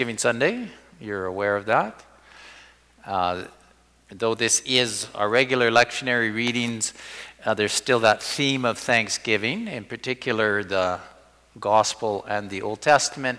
Thanksgiving Sunday. You're aware of that. Though this is our regular lectionary readings, there's still that theme of Thanksgiving, in particular the Gospel and the Old Testament,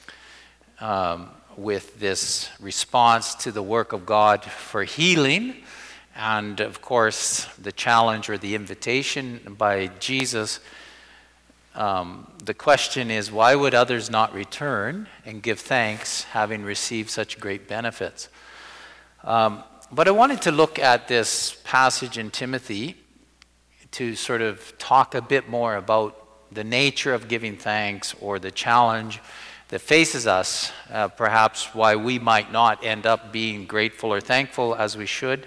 with this response to the work of God for healing, and of course the challenge or the invitation by Jesus. The question is, why would others not return and give thanks, having received such great benefits? But I wanted to look at this passage in Timothy to sort of talk a bit more about the nature of giving thanks, or the challenge that faces us, perhaps why we might not end up being grateful or thankful as we should.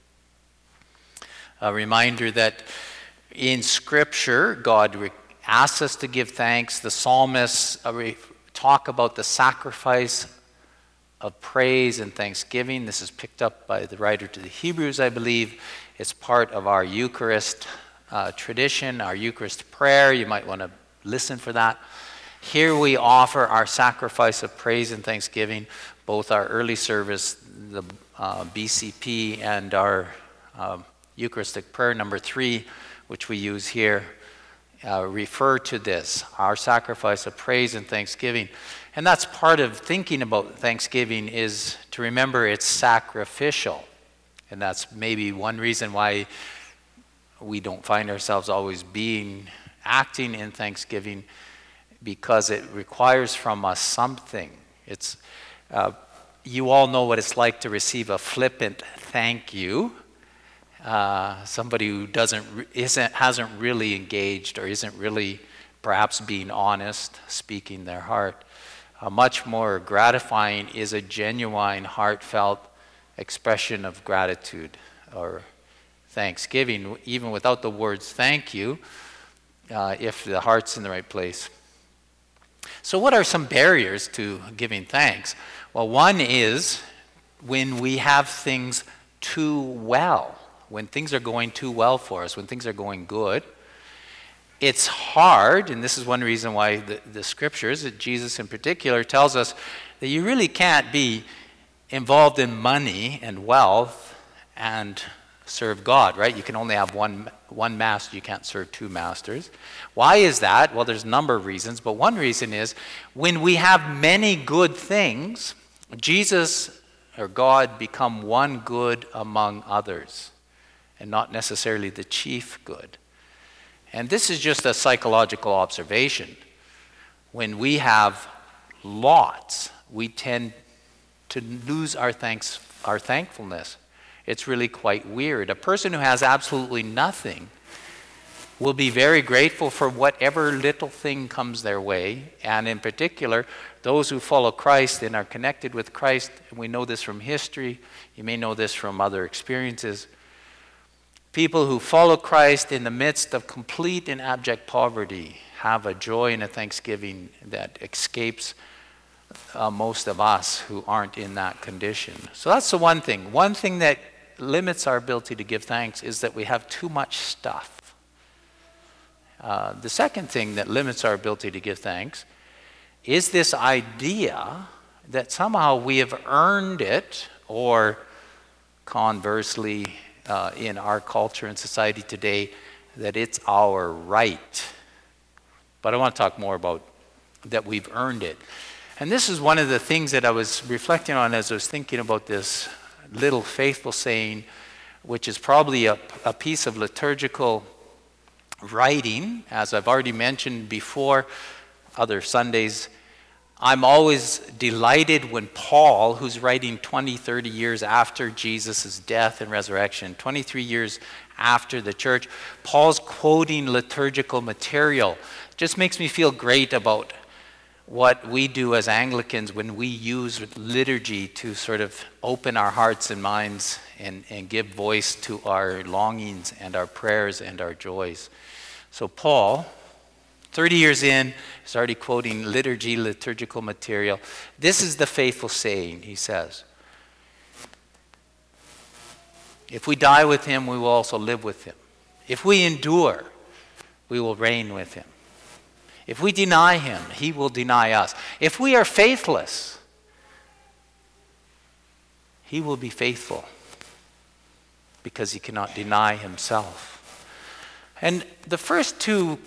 A reminder that in Scripture, God asks us to give thanks. The psalmists talk about the sacrifice of praise and thanksgiving. This is picked up by the writer to the Hebrews, I believe. It's part of our Eucharist tradition, our Eucharist prayer. You might want to listen for that. Here we offer our sacrifice of praise and thanksgiving, both our early service, the BCP, and our Eucharistic prayer number 3, which we use here, refer to this, our sacrifice of praise and thanksgiving. And that's part of thinking about Thanksgiving, is to remember it's sacrificial. And that's maybe one reason why we don't find ourselves always acting in Thanksgiving, because it requires from us something. It's you all know what it's like to receive a flippant thank you. Somebody who hasn't really engaged, or isn't really perhaps being honest, speaking their heart. Much more gratifying is a genuine, heartfelt expression of gratitude or thanksgiving, even without the words thank you, if the heart's in the right place. So what are some barriers to giving thanks? Well, one is when we have things too well. When things are going too well for us, when things are going good, it's hard, and this is one reason why the Scriptures, Jesus in particular, tells us that you really can't be involved in money and wealth and serve God, right? You can only have one master. You can't serve two masters. Why is that? Well, there's a number of reasons, but one reason is when we have many good things, Jesus or God become one good among others, and not necessarily the chief good. And this is just a psychological observation. When we have lots, we tend to lose our thankfulness. It's really quite weird. A person who has absolutely nothing will be very grateful for whatever little thing comes their way, and in particular, those who follow Christ and are connected with Christ, and we know this from history, you may know this from other experiences. People who follow Christ in the midst of complete and abject poverty have a joy and a thanksgiving that escapes most of us who aren't in that condition. So that's the one thing. One thing that limits our ability to give thanks is that we have too much stuff. The second thing that limits our ability to give thanks is this idea that somehow we have earned it, or conversely, in our culture and society today, that it's our right. But I want to talk more about that we've earned it. And this is one of the things that I was reflecting on as I was thinking about this little faithful saying, which is probably a piece of liturgical writing. As I've already mentioned before, other Sundays, I'm always delighted when Paul, who's writing 20, 30 years after Jesus' death and resurrection, 23 years after the church, Paul's quoting liturgical material. Just makes me feel great about what we do as Anglicans when we use liturgy to sort of open our hearts and minds and give voice to our longings and our prayers and our joys. So Paul, 30 years in, is already quoting liturgical material. This is the faithful saying, he says. If we die with him, we will also live with him. If we endure, we will reign with him. If we deny him, he will deny us. If we are faithless, he will be faithful because he cannot deny himself. And the first two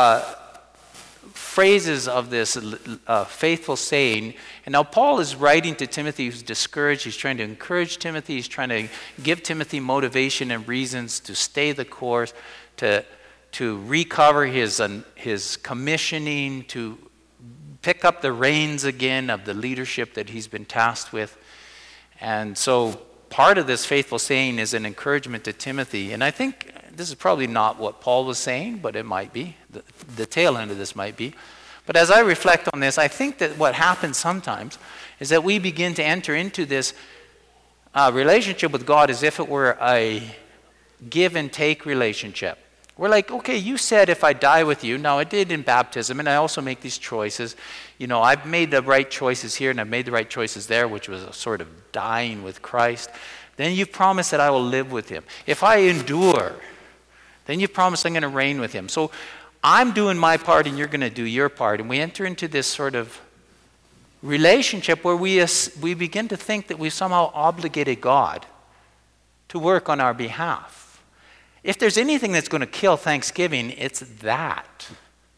phrases of this faithful saying, and now Paul is writing to Timothy who's discouraged. He's trying to encourage Timothy. He's trying to give Timothy motivation and reasons to stay the course, to recover his commissioning, to pick up the reins again of the leadership that he's been tasked with. And so part of this faithful saying is an encouragement to Timothy. And I think this is probably not what Paul was saying, but it might be. The tail end of this might be. But as I reflect on this, I think that what happens sometimes is that we begin to enter into this relationship with God as if it were a give and take relationship. We're like, okay, you said if I die with you. Now, I did in baptism, and I also make these choices. You know, I've made the right choices here, and I've made the right choices there, which was a sort of dying with Christ. Then you've promised that I will live with him. If I endure, then you've promised I'm going to reign with him. So I'm doing my part, and you're going to do your part. And we enter into this sort of relationship where we begin to think that we've somehow obligated God to work on our behalf. If there's anything that's going to kill Thanksgiving, it's that.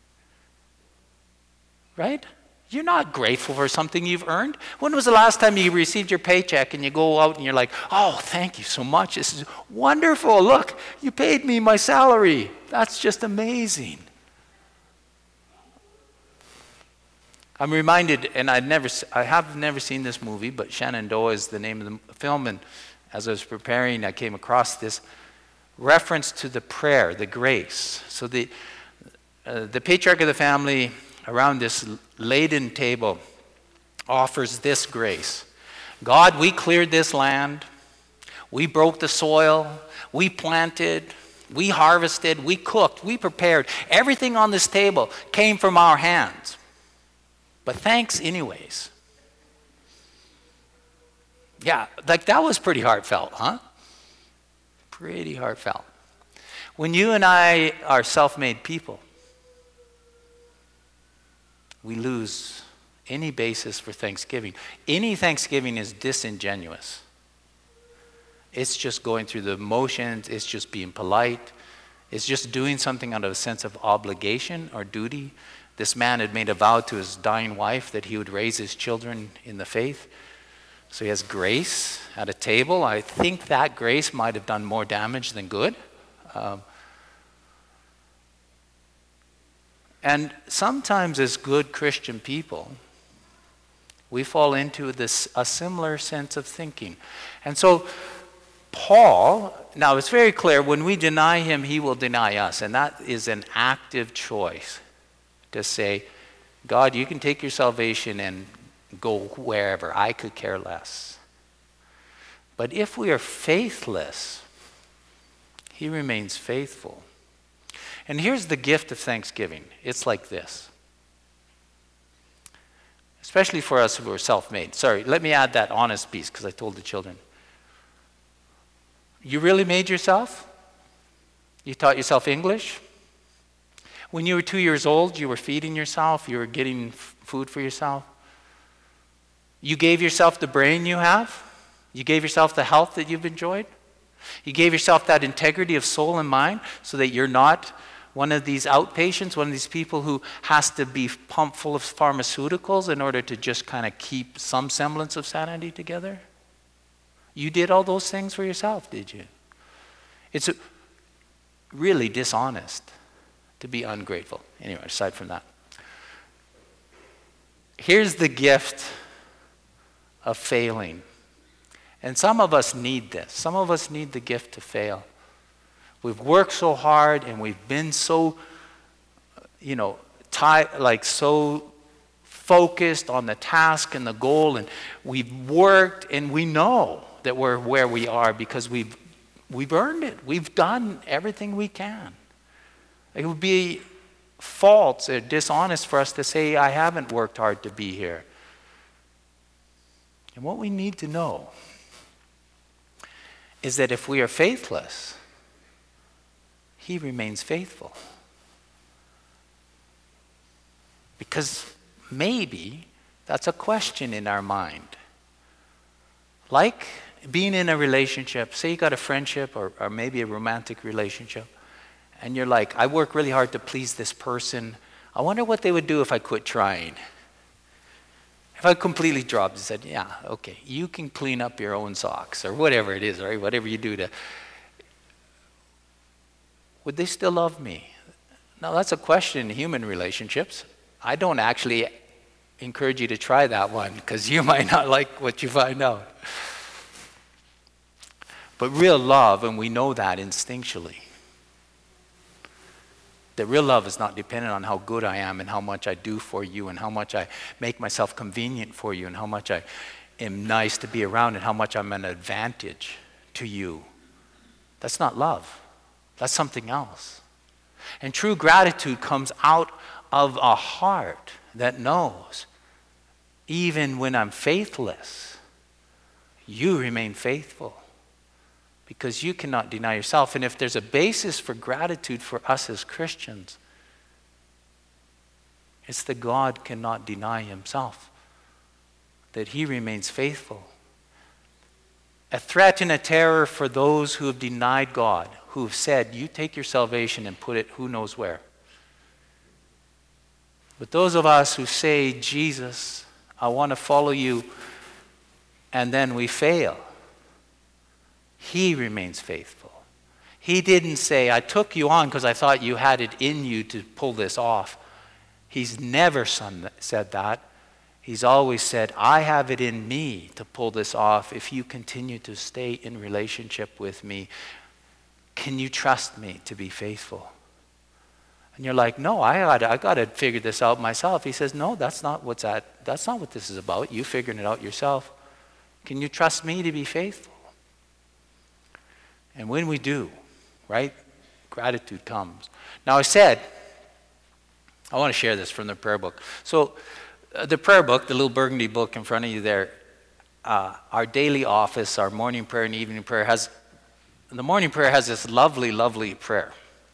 Right? You're not grateful for something you've earned. When was the last time you received your paycheck and you go out and you're like, oh, thank you so much. This is wonderful. Look, you paid me my salary. That's just amazing. I'm reminded, and I have never seen this movie, but Shenandoah is the name of the film, and as I was preparing, I came across this reference to the prayer, the grace. So the patriarch of the family around this laden table offers this grace. God, we cleared this land. We broke the soil. We planted. We harvested. We cooked. We prepared. Everything on this table came from our hands. But thanks anyways. Yeah, like that was pretty heartfelt, huh? Pretty heartfelt. When you and I are self-made people, we lose any basis for thanksgiving. Any thanksgiving is disingenuous. It's just going through the motions. It's just being polite. It's just doing something out of a sense of obligation or duty. This man had made a vow to his dying wife that he would raise his children in the faith. So he has grace at a table. I think that grace might have done more damage than good. And sometimes as good Christian people, we fall into a similar sense of thinking. And so Paul, now it's very clear, when we deny him, he will deny us. And that is an active choice to say, God, you can take your salvation and go wherever. I could care less. But if we are faithless, he remains faithful. And here's the gift of thanksgiving. It's like this. Especially for us who are self-made. Sorry, let me add that honest piece because I told the children. You really made yourself? You taught yourself English? When you were 2 years old, you were feeding yourself, you were getting food for yourself. You gave yourself the brain you have. You gave yourself the health that you've enjoyed. You gave yourself that integrity of soul and mind so that you're not one of these outpatients, one of these people who has to be pumped full of pharmaceuticals in order to just kind of keep some semblance of sanity together. You did all those things for yourself, did you? It's really dishonest to be ungrateful. Anyway, aside from that. Here's the gift of failing. And some of us need this. Some of us need the gift to fail. We've worked so hard and we've been so, so focused on the task and the goal, and we've worked and we know that we're where we are because we've earned it. We've done everything we can. It would be false or dishonest for us to say, I haven't worked hard to be here. And what we need to know is that if we are faithless, he remains faithful. Because maybe that's a question in our mind. Like Being in a relationship, say you got a friendship or maybe a romantic relationship, and you're like, I work really hard to please this person. I wonder what they would do if I quit trying. If I completely dropped and said, yeah, okay, you can clean up your own socks or whatever it is, right? Whatever you do to, would they still love me? Now, that's a question in human relationships. I don't actually encourage you to try that one because you might not like what you find out. But real love, and we know that instinctually, that real love is not dependent on how good I am and how much I do for you and how much I make myself convenient for you and how much I am nice to be around and how much I'm an advantage to you. That's not love. That's something else. And true gratitude comes out of a heart that knows, even when I'm faithless, you remain faithful. Because you cannot deny yourself. And if there's a basis for gratitude for us as Christians, it's that God cannot deny himself, that he remains faithful. A threat and a terror for those who have denied God, who have said, you take your salvation and put it who knows where. But those of us who say, Jesus, I want to follow you, and then we fail, he remains faithful. He didn't say, I took you on because I thought you had it in you to pull this off. He's never said that. He's always said, I have it in me to pull this off if you continue to stay in relationship with me. Can you trust me to be faithful? And you're like, no, I got to figure this out myself. He says, no, that's not what this is about. You figuring it out yourself. Can you trust me to be faithful? And when we do, right, gratitude comes. Now I want to share this from the prayer book. So the prayer book, the little burgundy book in front of you there, our daily office, our morning prayer and evening prayer the morning prayer has this lovely, lovely prayer.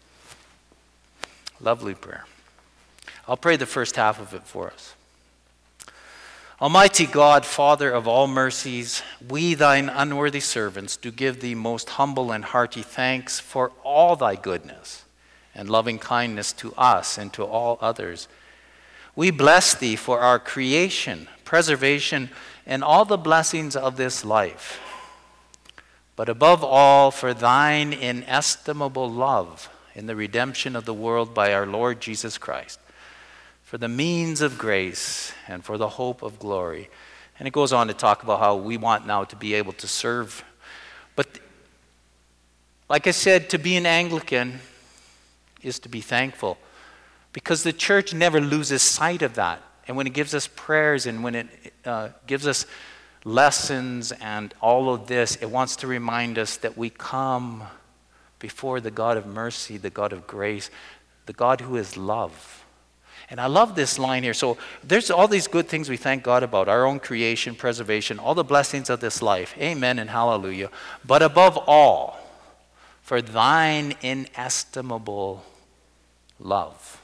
Lovely prayer. I'll pray the first half of it for us. Almighty God, Father of all mercies, we thine unworthy servants do give thee most humble and hearty thanks for all thy goodness and loving kindness to us and to all others. We bless thee for our creation, preservation, and all the blessings of this life. But above all, for thine inestimable love in the redemption of the world by our Lord Jesus Christ, for the means of grace and for the hope of glory. And it goes on to talk about how we want now to be able to serve. But like I said, to be an Anglican is to be thankful, because the church never loses sight of that. And when it gives us prayers and when it gives us lessons and all of this, it wants to remind us that we come before the God of mercy, the God of grace, the God who is love. And I love this line here. So there's all these good things we thank God about, our own creation, preservation, all the blessings of this life. Amen and hallelujah. But above all, for thine inestimable love.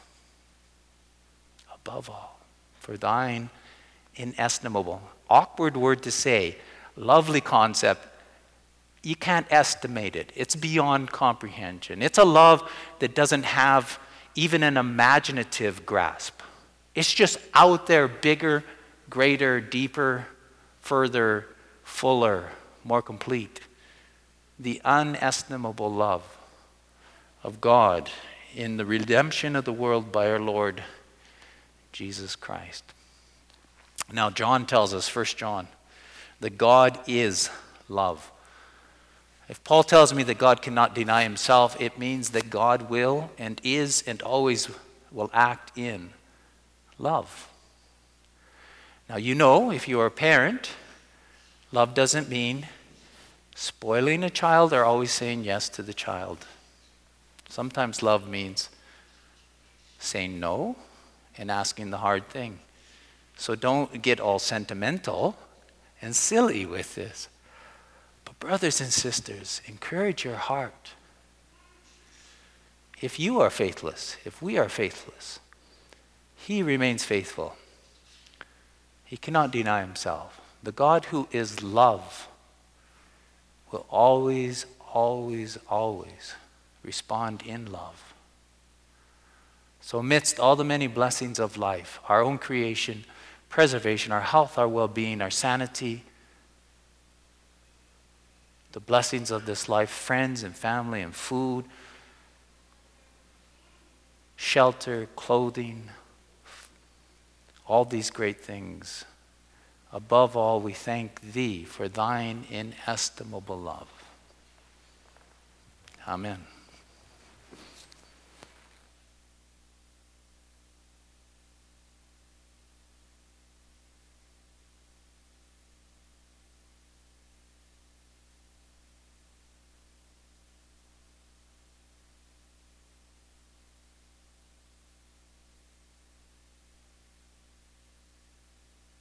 Above all, for thine inestimable. Awkward word to say, lovely concept. You can't estimate it. It's beyond comprehension. It's a love that doesn't have even an imaginative grasp. It's just out there, bigger, greater, deeper, further, fuller, more complete. The unestimable love of God in the redemption of the world by our Lord Jesus Christ. Now John tells us, 1 John, that God is love. If Paul tells me that God cannot deny himself, it means that God will and is and always will act in love. Now you know, if you are a parent, love doesn't mean spoiling a child or always saying yes to the child. Sometimes love means saying no and asking the hard thing. So don't get all sentimental and silly with this. But brothers and sisters, encourage your heart. If you are faithless, if we are faithless, he remains faithful. He cannot deny himself. The God who is love will always, always, always respond in love. So amidst all the many blessings of life, our own creation, preservation, our health, our well-being, our sanity, the blessings of this life, friends and family and food, shelter, clothing, all these great things. Above all, we thank thee for thine inestimable love. Amen.